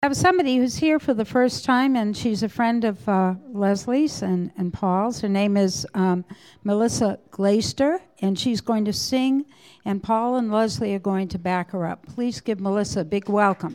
I have somebody who's here for the first time, and she's a friend of Leslie's and Paul's. Her name is Melissa Glaister, and she's going to sing, and Paul and Leslie are going to back her up. Please give Melissa a big welcome.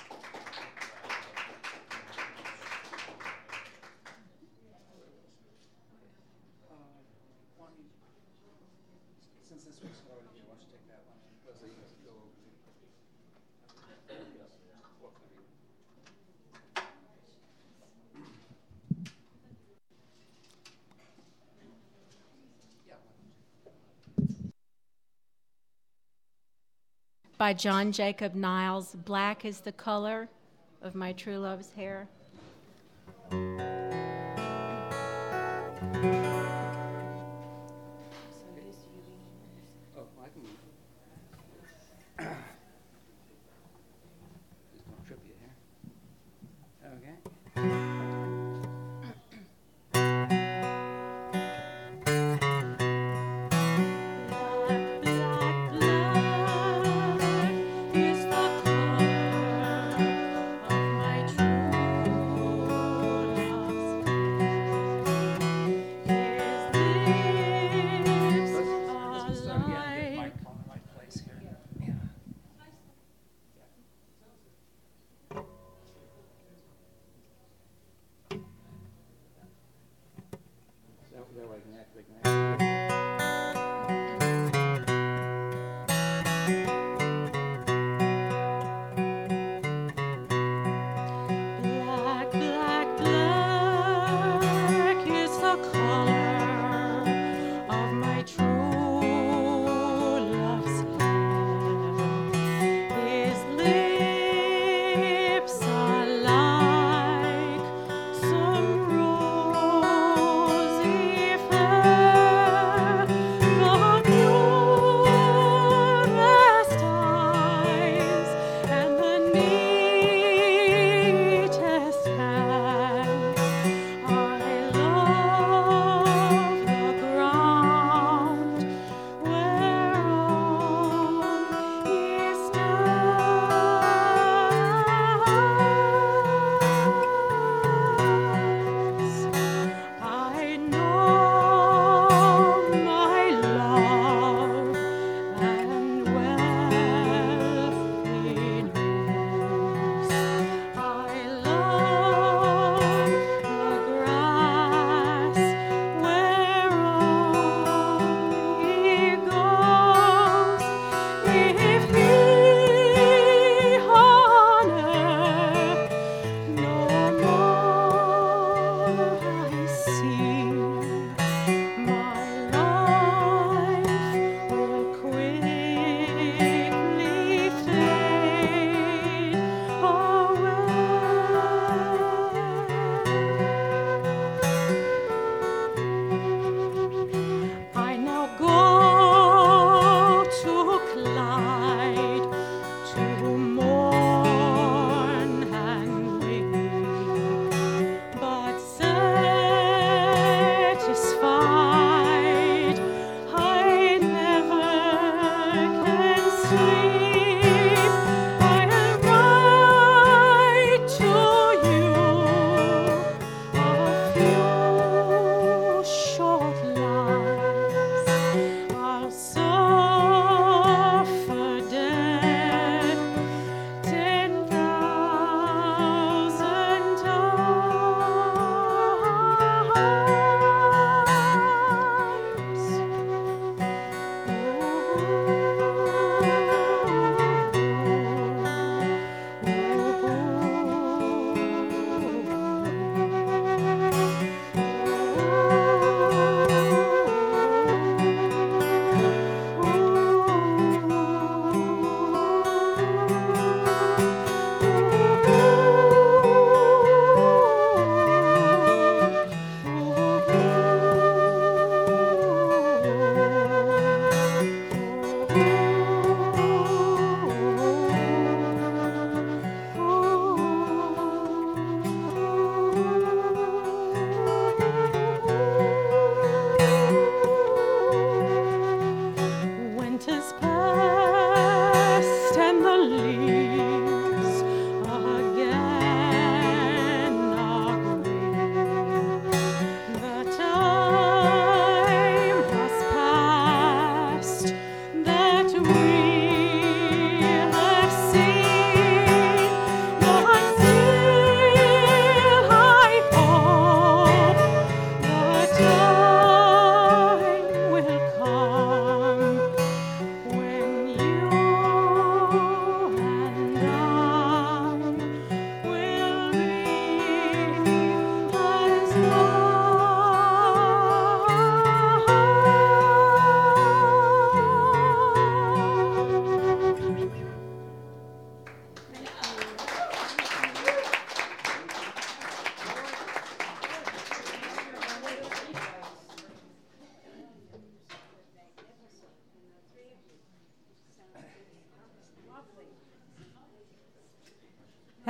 By John Jacob Niles. Black is the color of my true love's hair.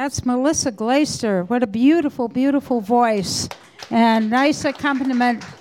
That's Melissa Glaister. What a beautiful, beautiful voice. And nice accompaniment